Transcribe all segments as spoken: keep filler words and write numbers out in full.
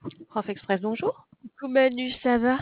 Prof Express, bonjour. Coucou Manu, ça va?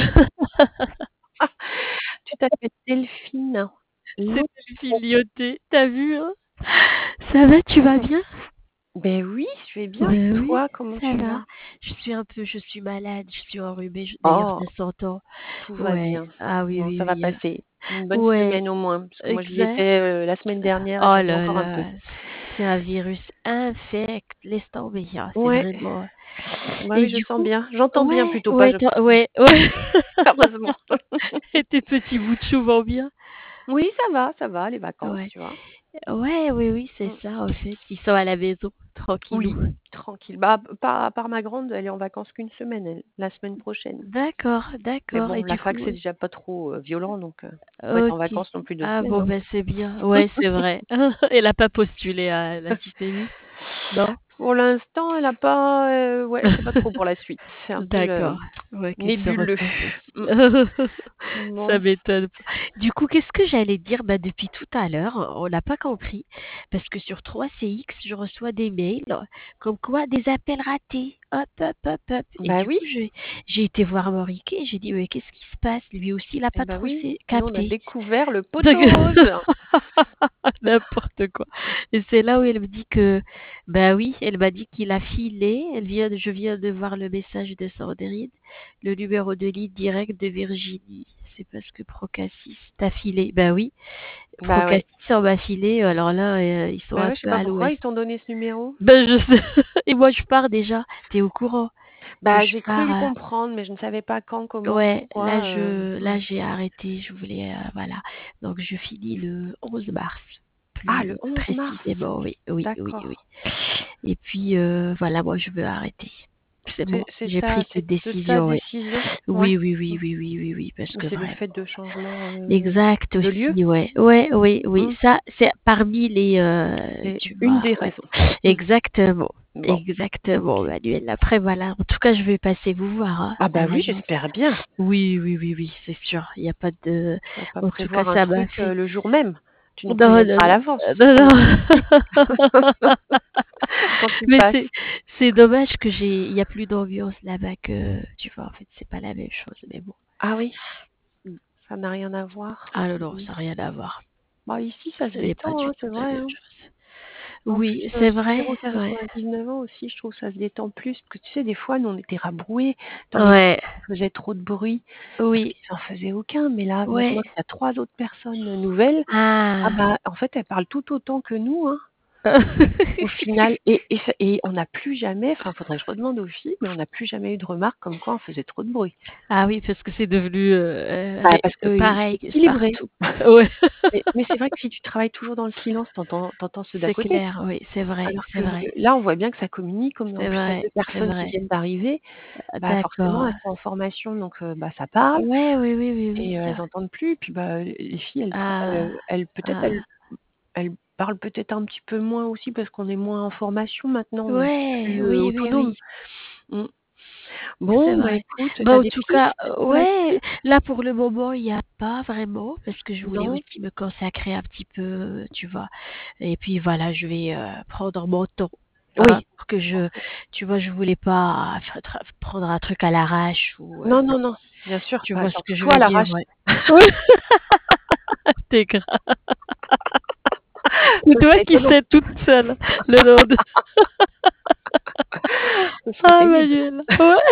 Tu t'appelles Delphine. C'est L'autre Delphine Lyoté, tu vu, hein? Ça va, tu vas bien? Ben oui, je vais bien. Ben oui, Toi, comment ça tu va. vas? Je suis un peu, je suis malade, je suis enrhumée, je- d'ailleurs Oh, ça s'entend. tout va Ouais, bien. ah oui, Bon, oui, ça va oui. euh, passer. Une bonne Ouais, semaine au moins, parce que moi j'y exact. étais euh, la semaine dernière et Oh j'en ai là encore un peu. là, c'est un virus infect, laisse tomber, hein, c'est Ouais, vraiment. ouais, Et oui, je du sens coup, bien. J'entends bien ouais, plutôt pas, ouais, je t'as- sens. ouais, ouais. Heureusement. Et tes petits bouts de chou vont bien? Oui, ça va, ça va, les vacances, Ouais. tu vois. Ouais, oui, oui, c'est Mm. ça, en fait. Ils sont à la maison, tranquillou. Oui, tranquille. Bah, pas à part ma grande, elle est en vacances qu'une semaine, elle, la semaine prochaine. D'accord, Mais d'accord. bon, Et la du fac, coup, c'est euh, déjà pas trop euh, violent, donc euh, faut pas être en OK. vacances non plus deux Ah semaines, bon, hein. ben c'est bien. Ouais, c'est vrai. Elle a pas postulé à l'antisémite, non? Pour l'instant, elle a pas, heu, ouais, je sais pas trop pour la suite. C'est un peu le D'accord. Ouais, qu'elle se nébuleux. recompose. Mmh. Ça Bon. m'étonne pas. Du coup, qu'est-ce que j'allais dire? Bah, depuis tout à l'heure, on n'a pas compris, parce que sur trois C X, je reçois des mails comme quoi des appels ratés. Hop, hop, hop, hop. Et Bah du oui, coup, j'ai j'ai été voir Moriquet, j'ai dit: «Mais qu'est-ce qui se passe?» Lui aussi, il a et pas bah trop oui, sé nous on a capté. découvert le Donc poteau rose. n'importe quoi. Et c'est là où elle me dit que, bah oui, elle m'a dit qu'il a filé. Elle vient, de- je viens de voir le message de Sandrine, le numéro de ligne direct de Virginie. C'est parce que Procassis t'a filé. Bah oui, Bah ouais. Procassis en m'a filé. Alors là, euh, ils sont Bah un ouais, je sais peu pas à pourquoi l'ouest. ils t'ont donné ce numéro. Ben je sais. Et moi je pars déjà. T'es au courant que Bah, je j'ai cru pars. le euh, comprendre, mais je ne savais pas quand, comment, Ouais, là pourquoi, heu, je, mmh. là j'ai arrêté. Je voulais, euh, voilà. Donc je finis le onze mars, Ah, plus le euh, onze mars. précisément. Oui, oui, oui, oui. D'accord. Et puis euh, voilà, moi je veux arrêter. C'est C'est bon, c'est j'ai ta pris c'est cette de ta décision. Oui, décision? Ouais. oui, oui, oui, Mmh. oui, oui, oui, oui, parce Ou que c'est le vraiment. fait de changement, heu, Exact de lieu? aussi, ouais, ouais, oui, oui. Mmh. Ça, c'est parmi les, euh, C'est tu une vois, des ouais. raisons. Mmh. Exactement, Bon, exactement, OK. Manuel. Après voilà. En tout cas, je vais passer vous voir, hein, Ah à bah oui, l'annonce. j'espère bien. Oui, oui, oui, oui, c'est sûr. Il n'y a pas de. Tu vas pas En tout cas, prévoir un ça m'a truc, fait. heu, le jour même. Tu nous Non, non, préviendras à non, l'avance non, pour non. être précis quand tu Mais passes. c'est c'est dommage que j'ai il y a plus d'ambiance là-bas que tu vois en fait c'est pas la même chose mais bon. Ah oui, Mm. ça n'a rien à voir. Ah non non Mmh. ça n'a rien à voir. Bah, ici, ça se Ce n'est pas détend, du hein, c'est tout la vrai, même hein. chose. En plus, Oui heu, c'est ce vrai zéro ouais quatre-vingt-dix-neuf ans aussi, je trouve ça se détend plus, parce que tu sais, des fois, nous, on était rabroués dans les ouais on faisait trop de bruit parce oui qu'ils en faisaient aucun, mais là, ouais maintenant qu'il y a trois autres personnes, nouvelles, ah ah bah, en fait, elles parlent tout autant que nous, hein. Au final et et ça et on n'a plus jamais enfin, faudrait que je redemande aux filles, mais on n'a plus jamais eu de remarques comme quoi on faisait trop de bruit. ah oui parce que c'est devenu euh, Bah, ré- parce que i c'est pareil équilibré. partout ouais Mais mais c'est vrai que si tu travailles toujours dans le silence, tu entends tu entends ceux d'à c'est côté. clair oui c'est vrai Alors c'est que vrai là, on voit bien que ça communique, comme en c'est plus il y a vrai deux c'est personnes qui vrai viennent d'arriver, bah, forcément d'accord elles sont en formation donc heu, bah, ça parle ouais oui oui oui oui et heu, ça elles entendent plus. Puis, bah, les filles, elles tra ah elles elles peut-être elles ah elles parlent peut-être un petit peu moins aussi parce qu'on est moins en formation maintenant, on est un peu ouais plus, heu, oui oui autonome. oui Mmh. c'est Bon, bah, vrai. écoute, tu Bah, as en des tout cas, pistes heu, pour la ouais, suite? là pour le moment, il y a pas vraiment parce que je voulais Non? aussi me consacrer un petit peu, tu vois? Et puis voilà, je vais, heu, prendre mon temps, hein, Oui. pour que je tu vois, je voulais pas faire tra prendre un truc à l'arrache ou, heu, Non, non, non, bien sûr, tu bah, vois ce que surtout je toi à veux dire? l'arrache. Ouais. Oui, tu grave. C'est Ce toi serait qui étonnant. sais toute seule le nom de Ce serait ah pénible. Manuela, ouais.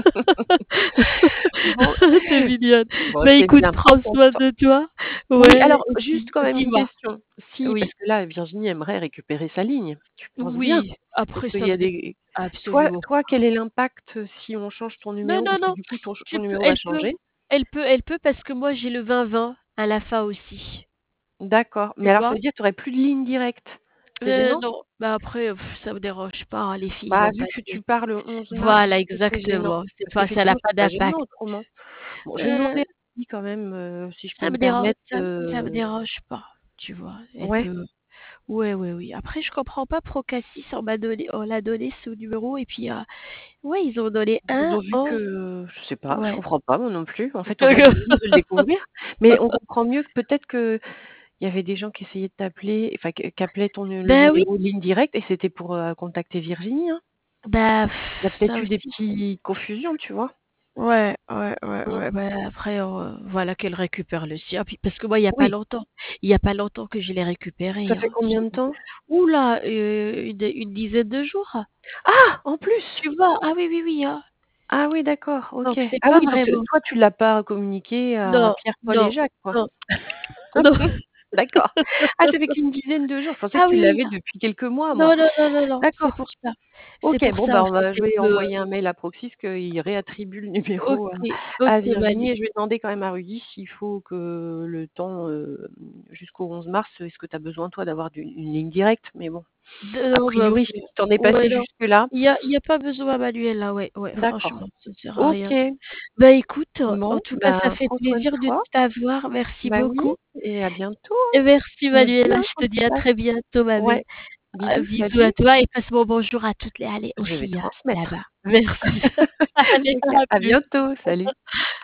Bon, Tu mignonne. bon, Bah, c'est écoute, bien, prends prends ton soin temps. de toi. Oui, Ouais, alors et juste puis quand même une dis-moi. question. Si Oui. parce que là, Virginie aimerait récupérer sa ligne. Tu penses bien? Oui, Parce après qu'il ça y a me dé des toi absolument toi, pas. quel est l'impact, heu, si on change ton Non, numéro? non, Parce que non, du coup, ton ch ton tu peux numéro va elle peut changer. elle peut elle peut parce que moi j'ai le vingt vingt à la fin aussi, D'accord, mais tu alors ça vois? veut dire que tu aurais plus de ligne directe. C'est Heu, gênant? non, bah, après, pff, ça me dérange pas, hein, les filles Bah, vont vu que passer. tu pars le onze mars, Voilà, est-ce que c'est gênant? exactement, c'est Parce pas ça n'a qu'effectivement, pas c'est pas gênant d'impact. autrement. Bon, je vais Heu, demander à Sylvie quand même, heu, si je peux ça me me dérange permettre ça ça me de dérange pas, tu vois? Elle ouais, peut ouais, ouais, oui. Après je comprends pas Procassis, on m'a donné on l'a donné ce numéro et puis, heu, ouais, ils ont donné ils un ont vu onze que je sais pas, je ouais. comprends pas moi non plus. En fait, on vient de de le découvrir, mais on comprend mieux que peut-être qu'il y avait des gens qui essayaient de t'appeler, enfin, qui qui appelaient ton nu le Ben oui. numéro de ligne directe et c'était pour, heu, contacter Virginie, hein? Bah Il y a ça peut-être eu des aussi. petits confusions, tu vois? Ouais, ouais, ouais, Mmh. ouais, bah, après, heu, voilà qu'elle récupère le sien, puis parce que moi, il y a pas Oui. longtemps il y a pas longtemps que je l'ai récupéré, Ça fait hein. combien J'ai de temps? ouh là, heu, une une dizaine de jours. Ah! En plus? Tu vois? Ah oui, oui, oui, hein. Ah oui, d'accord, OK. Donc c'est Ah pas oui, donc, heu, vraiment toi, tu l'as pas communiqué à Non, Pierre, Paul et non, Jacques, quoi? non. Non. D'accord. Ah, ça fait qu'une dizaine de jours. Je pensais que Ah tu oui, oui, l'avais hein. depuis quelques mois, moi. Non, non, non, non, non, c'est D'accord. pour ça. C'est OK, pour bon, ça, bah, on va je c'était vais que envoyer un mail à Proxys qu'il réattribue le numéro à OK, à OK, Virginie Manu. et je vais demander quand même à Rudy s'il faut que le temps, hem, jusqu'au onze mars, est-ce que tu as besoin, toi, d'avoir du une ligne directe? Mais bon, De a non, bah, priori, oui. si tu t'en es Ouais, passé non. jusque-là Il y a il y a pas besoin manuel là, ouais, ouais, D'accord. franchement, ça sert à rien. OK. Bah, écoute, en Bon, tout cas, ça ben, fait prends soin de plaisir de toi. t'avoir, merci Bah oui beaucoup. et à bientôt, Et hein. merci Tu me dis, Manuela, hein, je quand te tu dis à passes. très bientôt ma belle. Ouais. Heu, Bisous, bisous à salut. toi et passe mon bonjour à toutes les allez, aux Je vais filles, hein, là-bas. transmettre. Merci. Allez, OK, à à plus. bientôt, salut.